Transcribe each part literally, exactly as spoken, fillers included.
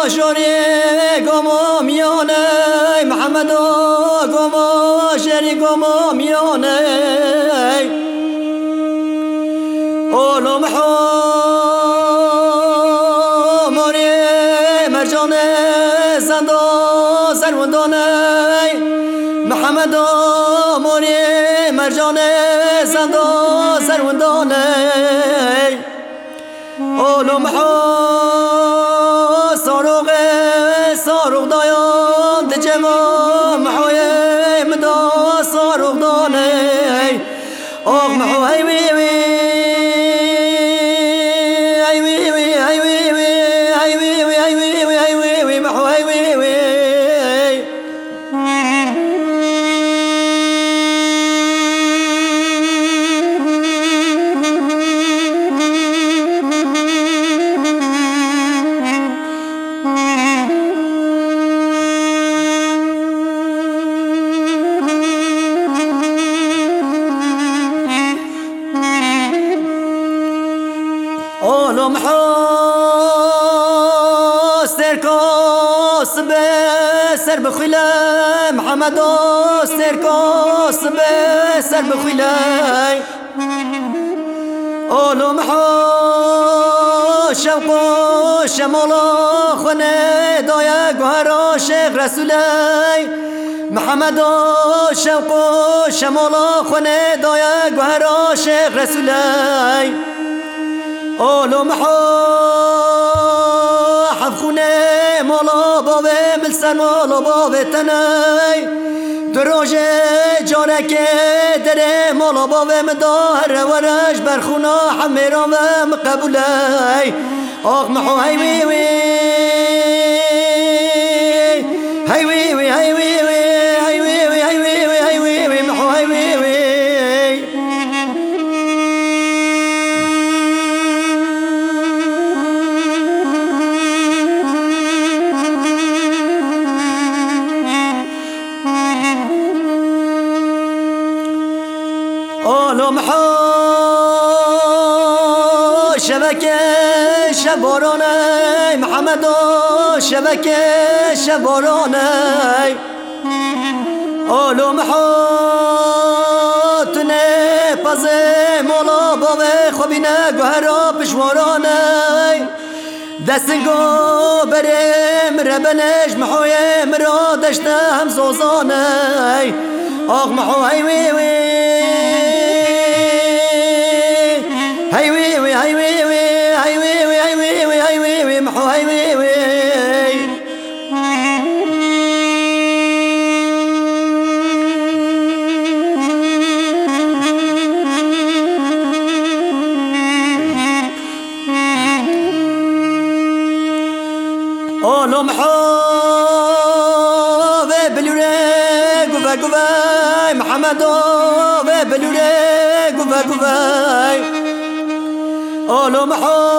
شوری گما میانه محمد گما شری گما میانه اولو محمری مرجان زندا سروندانه محمد موری مرجان زندا سروندانه اولو محمد ساروغ ساروغ دایان دجما محوی مدا ساروغ دانه آق محوی وی وی اولو محاستر كاس بسر بخيلة محمد استر كاس بسر بخيلة اولو محاس شوق شمالا خونه دايا گوهرا شيخ رسولي محمد شوق شمالا خونه دايا گوهرا شيخ رسولي اولو محا خونه مالا بابه ملسن مالا بابه تنی دروژ جارک دره مالا بابه مدار ورش برخونا حمیران و مقبولی آق محا هیوی وی هیوی وی هیوی وی هیوی وی هیوی وی هیوی وی محا هیوی وی اولو محا شبکه شبارانه محمد شبکه شبارانه اولو محا تنه پازه مولا بابه خوبینه گوهرا پشوارانه دستگو بریم ربنش محوی مرا دشته هم زوزانه آق محو هیوی وی هیوی وی هیوی وی هیوی وی هیوی وی هیوی وی محو هیوی وی اولو محو بلوره گوه گوه محمد بلوره گوه گوه اولو محو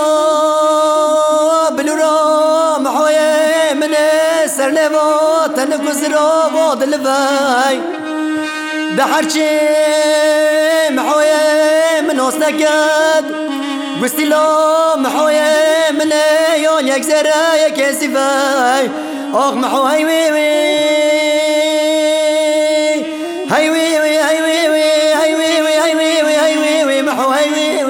بلورا محوی من سر لوا تنگوز را باد لوی ده هرچی محوی من آس نکد گستیلا محوی من یان یک زره یک زیوی آق محو هیوی وی هیوی وی هیوی وی هیوی وی هیوی وی هیوی وی محو هیوی